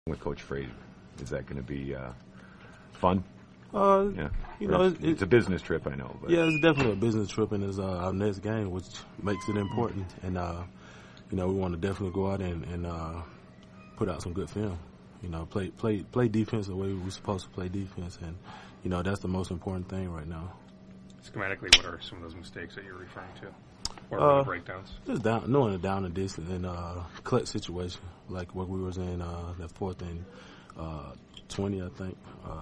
with Coach Frazier? Is that going to be fun? Yeah. It's a business trip, I know. But. Yeah, it's definitely a business trip, and it's our next game, which makes it important. And we want to definitely go out and put out some good film. Play defense the way we're supposed to play defense, and that's the most important thing right now. Schematically, what are some of those mistakes that you're referring to? What are the breakdowns? Just knowing the down and distance and clutch situation, like what we was in that 4th and 20, I think.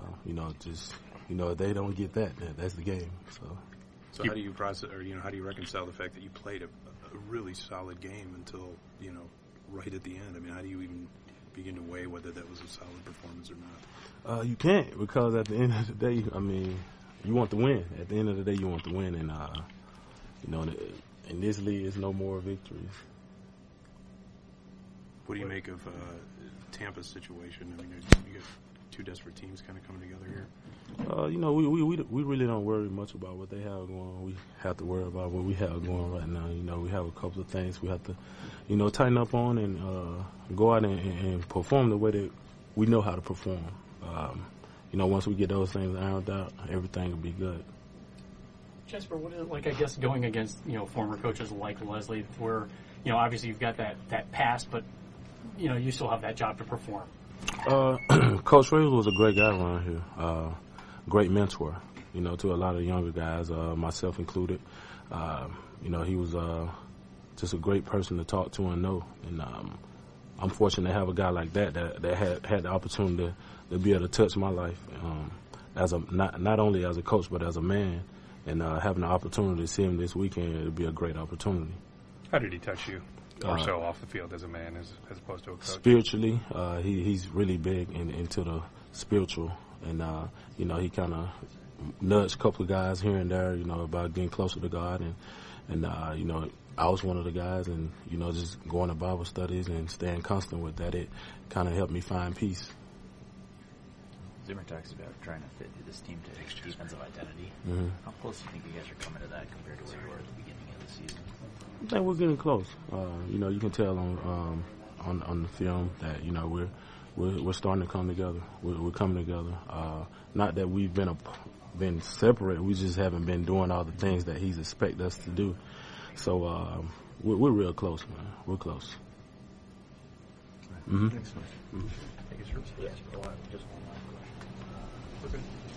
If they don't get that, that's the game. So how do you process, or how do you reconcile the fact that you played a really solid game until right at the end? I mean, how do you even begin to weigh whether that was a solid performance or not? You can't, because at the end of the day, you want to win. At the end of the day, you want to win, and in this league, it's no more victories. What do you make of Tampa's situation? I mean, you got two desperate teams kind of coming together here. We really don't worry much about what they have going. We have to worry about what we have going right now. We have a couple of things we have to, tighten up on and go out and perform the way that we know how to perform. Once we get those things ironed out, everything will be good. Jesper, what is it like, I guess, going against, former coaches like Leslie, where, obviously you've got that past, but, you still have that job to perform? Coach Frazier was a great guy around here. Great mentor, to a lot of younger guys, myself included. He was just a great person to talk to and know. And I'm fortunate to have a guy like that had the opportunity to be able to touch my life as not only as a coach but as a man. And having the opportunity to see him this weekend, it would be a great opportunity. How did he touch you? More so off the field as a man as opposed to a coach? Spiritually, he's really big into the spiritual. And, he kind of nudged a couple of guys here and there, about getting closer to God. And I was one of the guys. And, just going to Bible studies and staying constant with that, it kind of helped me find peace. Zimmer talks about trying to fit this team to its defensive identity. Mm-hmm. How close do you think you guys are coming to that compared to where you were at the beginning of the season? I think we're getting close. You can tell on the film that we're starting to come together. We're coming together. Not that we've been separate. We just haven't been doing all the things that he's expected us to do. So we're real close, man. We're close. Mm-hmm. Thanks. Mm-hmm. I think it's just one last question. Okay.